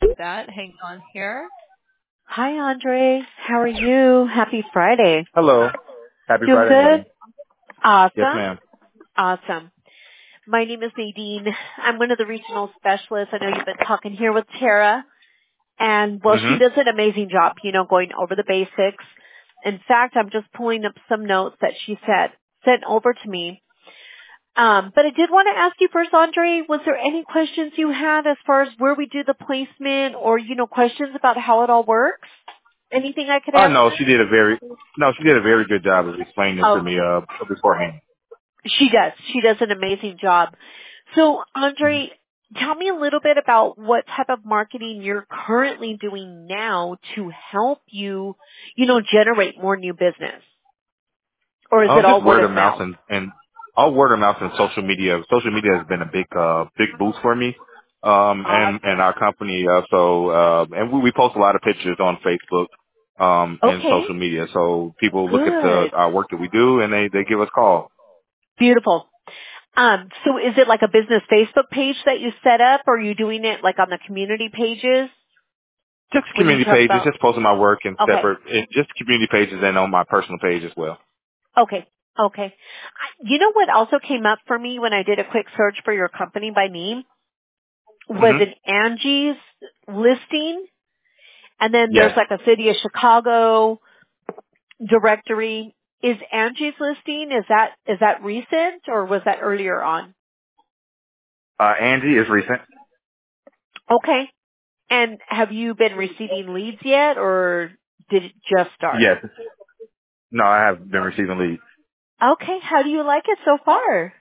that. Hang on here. Hi, Andre. How are you? Happy Friday. Hello. Happy Doing Friday, good? madam. Yes, Awesome. ma'am. Awesome. My name is Nadine. I'm one of the regional specialists. I know you've been talking here with Tara. And, well, she Mm-hmm. does an amazing job, going over the basics. In fact, I'm just pulling up some notes that she sent over to me. But I did want to ask you first, Andre, was there any questions you had as far as where we do the placement or, questions about how it all works? Anything I could Oh answer? no, she did a very good job of explaining it to Oh, me beforehand. she does. She does an amazing job. So, Andre, tell me a little bit about what type of marketing you're currently doing now to help you, generate more new business. Or is it all Just word word of of mouth mouth? and all word of mouth and social media. Social media has been a big boost for me. And our company and we post a lot of pictures on Facebook and Okay, social media. So people look at good. our work that we do and they give us calls. Beautiful. So is it like a business Facebook page that you set up, or are you doing it like on the community pages Just when you community talk pages, about? just posting my work in Okay, separate, just community pages and on my personal page as well. okay, okay. You know what also came up for me when I did a quick search for your company by name was Mm-hmm. an Angie's listing, and then there's Yes. like a City of Chicago directory. Is Angie's listing, is that recent, or was that earlier on? Angie is recent. Okay. And have you been receiving leads yet, or did it just start? Yes. No, I have been receiving leads. Okay. How do you like it so far?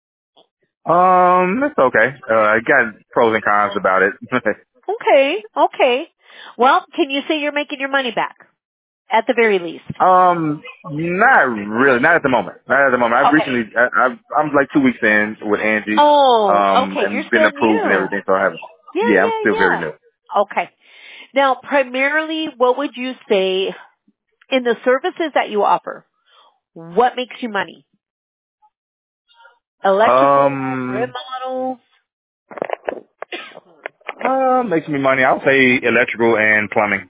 It's okay. I got pros and cons about it. Okay. Okay. Well, can you say you're making your money back at the very least? Not really. Not at the moment. Not at the moment. I've Okay. recently, I'm like 2 weeks in with Angie, Oh, okay. You're and been still approved and new. everything, so I haven't. Yeah, Yeah, I'm yeah, still very yeah. new. Okay. Now, primarily, what would you say in the services that you offer? What makes you money? Electrical, Um, remodels, makes me money. I'll say electrical and plumbing.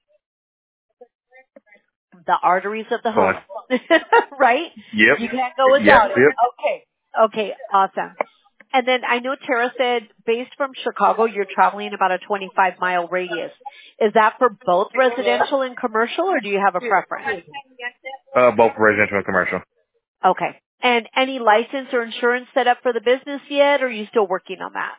the arteries of the So, home, right? yep. You can't go Yep, without it. yep. Okay. Okay. Awesome. And then I know Tara said based from Chicago, you're traveling about a 25-mile radius. Is that for both residential and commercial, or do you have a preference? Both residential and commercial. Okay. And any license or insurance set up for the business yet, or are you still working on that?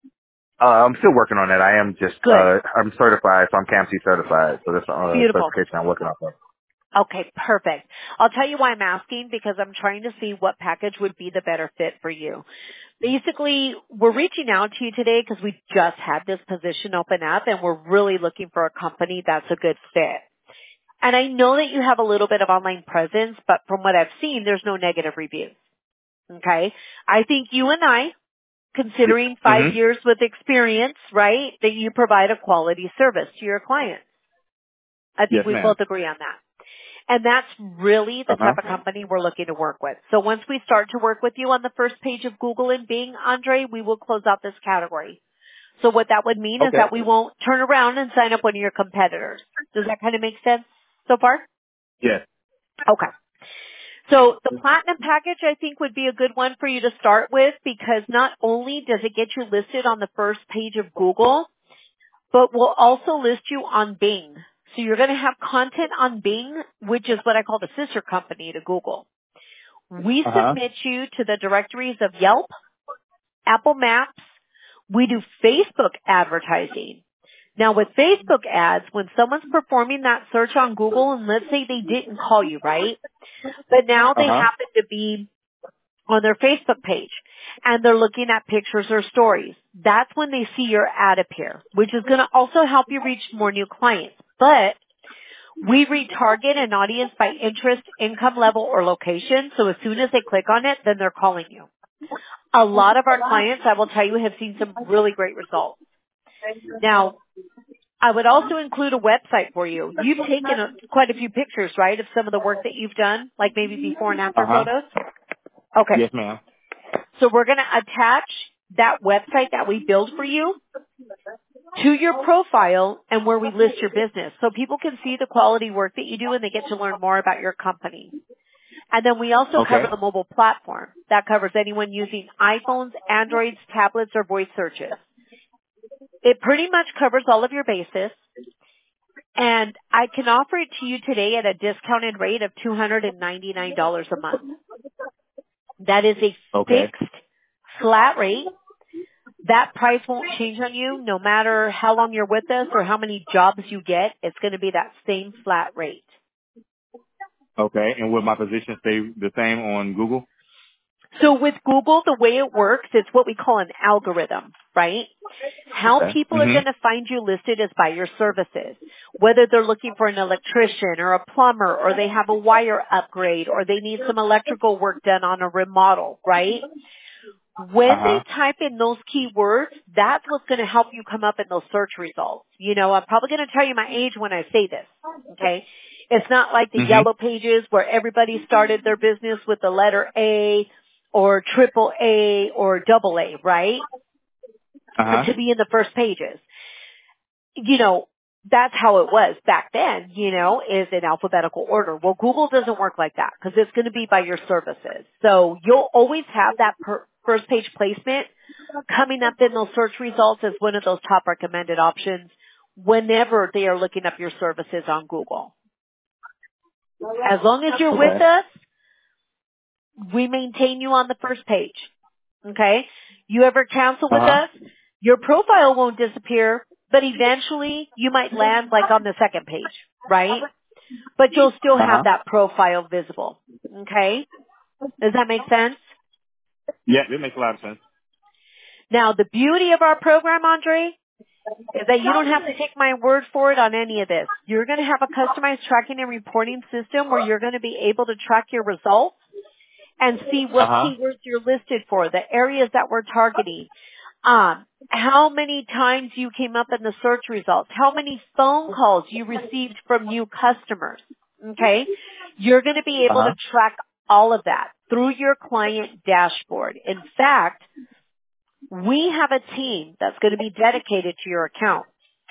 I'm still working on that. I am just, Good. I'm certified, so I'm CAMC certified. So that's Beautiful. certification I'm working off of. Okay, perfect. I'll tell you why I'm asking, because I'm trying to see what package would be the better fit for you. Basically, we're reaching out to you today because we just had this position open up and we're really looking for a company that's a good fit. And I know that you have a little bit of online presence, but from what I've seen, there's no negative reviews. Okay? I think you and I, considering 5 Mm-hmm. years with experience, right, that you provide a quality service to your clients. I think Yes, we ma'am. both agree on that. And that's really the Uh-huh. type of company we're looking to work with. So once we start to work with you on the first page of Google and Bing, Andre, we will close out this category. So what that would mean is Okay. that we won't turn around and sign up one of your competitors. Does that kind of make sense so far? Yes. Okay. So the platinum package I think would be a good one for you to start with, because not only does it get you listed on the first page of Google, but we'll also list you on Bing. So you're going to have content on Bing, which is what I call the sister company to Google. We Uh-huh. submit you to the directories of Yelp, Apple Maps. We do Facebook advertising. Now with Facebook ads, when someone's performing that search on Google, and let's say they didn't call you, right? But now they Uh-huh. happen to be on their Facebook page and they're looking at pictures or stories. That's when they see your ad appear, which is going to also help you reach more new clients. But we retarget an audience by interest, income level, or location. So as soon as they click on it, then they're calling you. A lot of our clients, I will tell you, have seen some really great results. Now, I would also include a website for you. You've taken quite a few pictures, right, of some of the work that you've done, like maybe before and after Uh-huh. photos? Okay. Yes, ma'am. So we're going to attach that website that we build for you to your profile and where we list your business so people can see the quality work that you do and they get to learn more about your company. And then we also cover the mobile platform. That covers anyone using iPhones, Androids, tablets, or voice searches. It pretty much covers all of your bases. And I can offer it to you today at a discounted rate of $299 a month. That is a fixed, flat rate. That price won't change on you no matter how long you're with us or how many jobs you get. It's going to be that same flat rate. Okay. And will my position stay the same on Google? So with Google, the way it works, it's what we call an algorithm, right? How people are going to find you listed is by your services. Whether they're looking for an electrician or a plumber or they have a wire upgrade or they need some electrical work done on a remodel, right? When they type in those keywords, that's what's going to help you come up in those search results. You know, I'm probably going to tell you my age when I say this, okay? It's not like the yellow pages where everybody started their business with the letter A or triple A or double A, right? To be in the first pages. You know, that's how it was back then, you know, is in alphabetical order. Well, Google doesn't work like that because it's going to be by your services. So you'll always have that first page placement coming up in those search results as one of those top recommended options whenever they are looking up your services on Google. As long as you're with us, we maintain you on the first page. Okay? You ever cancel with us, your profile won't disappear, but eventually you might land like on the second page, right? But you'll still have that profile visible. Okay? Does that make sense? Yeah, it makes a lot of sense. Now, the beauty of our program, Andre, is that you don't have to take my word for it on any of this. You're going to have a customized tracking and reporting system where you're going to be able to track your results and see what keywords you're listed for, the areas that we're targeting, how many times you came up in the search results, how many phone calls you received from new customers, okay? You're going to be able to track all of that through your client dashboard. In fact, we have a team that's going to be dedicated to your account.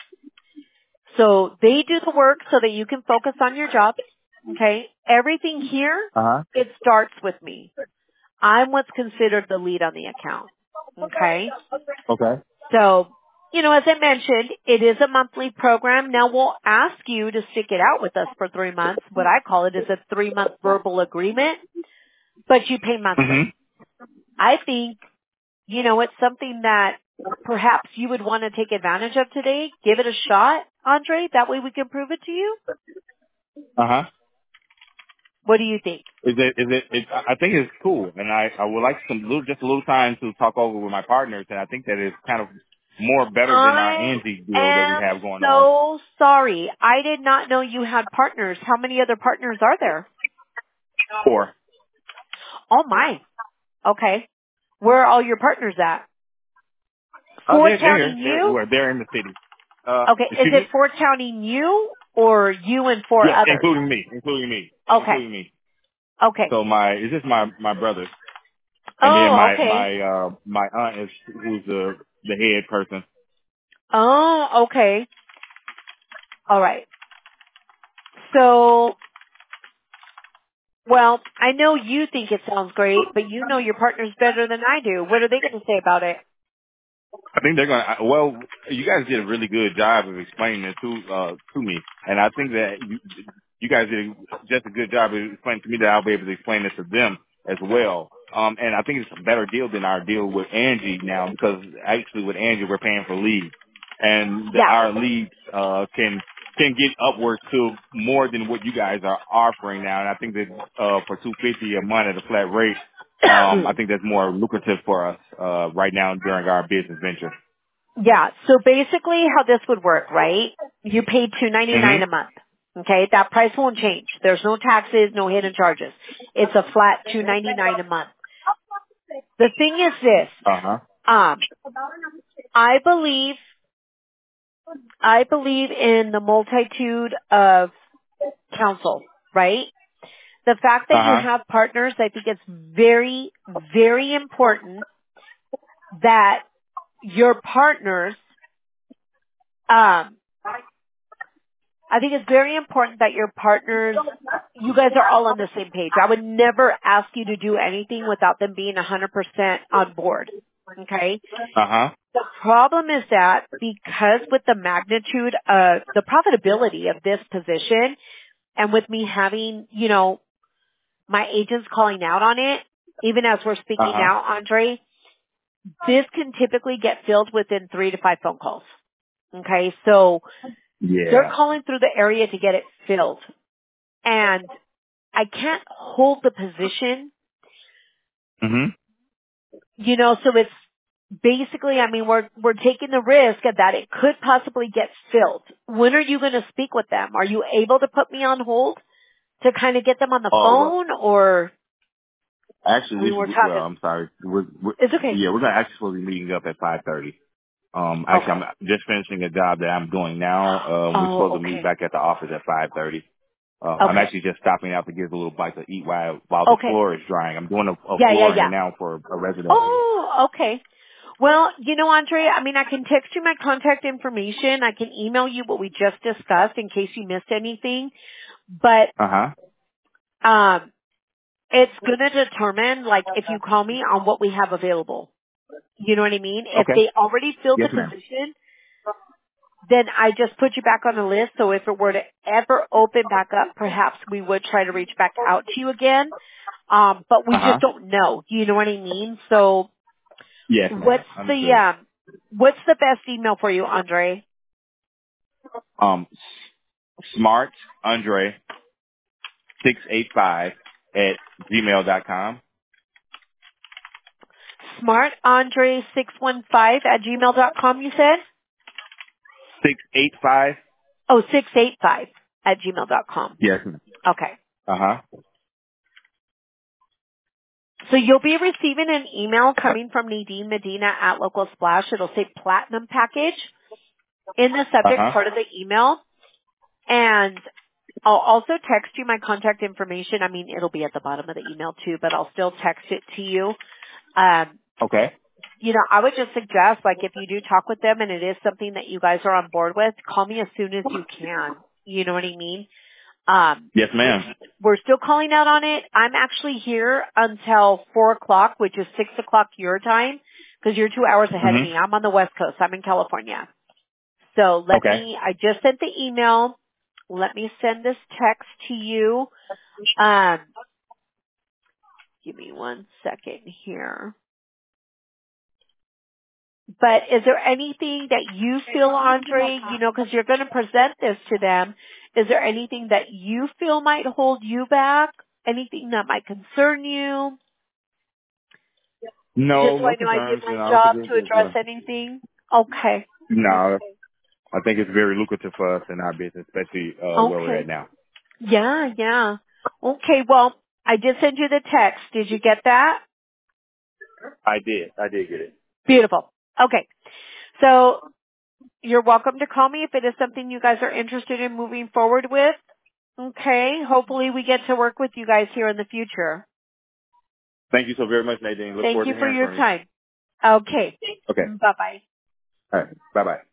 So they do the work so that you can focus on your job. Okay. Everything here, it starts with me. I'm what's considered the lead on the account. Okay. Okay. So, you know, as I mentioned, it is a monthly program. Now we'll ask you to stick it out with us for 3 months. What I call it is a 3-month verbal agreement, but you pay monthly. I think, you know, it's something that perhaps you would want to take advantage of today. Give it a shot, Andre. That way we can prove it to you. What do you think? I think it's cool, and I would like just a little time to talk over with my partners, and I think that it's kind of more better than our Angie deal that we have going on. So sorry. I did not know you had partners. How many other partners are there? 4. Oh my. Okay. Where are all your partners at? Fort County New? They're in the city. Okay. Is it Fort County New or you and 4 others? Including me. Okay. Including me. Okay. So it's just my brother. And then my aunt is who's the head person. Oh, okay. All right. So, well, I know you think it sounds great, but you know your partners better than I do. What are they going to say about it? I think they're gonna. Well, you guys did a really good job of explaining it to me, and I think that you guys did just a good job of explaining to me that I'll be able to explain this to them as well. And I think it's a better deal than our deal with Angie now, because actually with Angie we're paying for leads, and our leads can get upwards to more than what you guys are offering now. And I think that for $250 a month at a flat rate. I think that's more lucrative for us right now during our business venture. Yeah. So basically, how this would work, right? You pay $299 a month. Okay, that price won't change. There's no taxes, no hidden charges. It's a flat $299 a month. The thing is this. I believe in the multitude of counsel, right? The fact that you have partners, I think it's very, very important that your partners I think it's very important that your partners, you guys are all on the same page. I would never ask you to do anything without them being 100% on board. Okay? The problem is that because with the magnitude of the profitability of this position and with me having, you know, my agents calling out on it, even as we're speaking now, Andre, this can typically get filled within 3 to 5 phone calls. Okay? So they're calling through the area to get it filled. And I can't hold the position. You know, so it's basically, I mean, we're taking the risk that it could possibly get filled. When are you going to speak with them? Are you able to put me on hold to kind of get them on the phone, or? Actually, I'm sorry. It's okay. Yeah, we're actually supposed to be meeting up at 5:30. Actually, I'm just finishing a job that I'm doing now. We're supposed to meet back at the office at 5:30. I'm actually just stopping out to give a little bite to eat while the floor is drying. I'm doing a flooring right now for a resident. Oh, okay. Well, you know, Andre, I mean, I can text you my contact information. I can email you what we just discussed in case you missed anything. But it's going to determine, like, if you call me on what we have available. You know what I mean? If they already filled the position, then I just put you back on the list. So if it were to ever open back up, perhaps we would try to reach back out to you again. But we just don't know. You know what I mean? So what's the best email for you, Andre? Smart Andre 685 at gmail.com. Smart Andre 615 at gmail.com, you said? 685. Oh, 685 at gmail.com. Yes. Okay. So you'll be receiving an email coming from Nadine Medina at Local Splash. It'll say Platinum Package in the subject part of the email. And I'll also text you my contact information. I mean, it'll be at the bottom of the email too, but I'll still text it to you. You know, I would just suggest, like, if you do talk with them and it is something that you guys are on board with, call me as soon as you can. You know what I mean? Yes, ma'am. We're still calling out on it. I'm actually here until 4 o'clock, which is 6 o'clock your time, because you're 2 hours ahead of me. I'm on the West Coast. I'm in California. So I just sent the email. Let me send this text to you. Give me 1 second here. But is there anything that you feel, Andre, you know, because you're going to present this to them, is there anything that you feel might hold you back? Anything that might concern you? No, just so I know I did my job to address anything? Okay. No, I think it's very lucrative for us in our business, especially where we're at now. Yeah. Okay, well, I did send you the text. Did you get that? I did get it. Beautiful. Okay. So you're welcome to call me if it is something you guys are interested in moving forward with. Okay. Hopefully we get to work with you guys here in the future. Thank you so very much, Nadine. Thank you for your time. Okay. Okay. Bye-bye. All right. Bye-bye.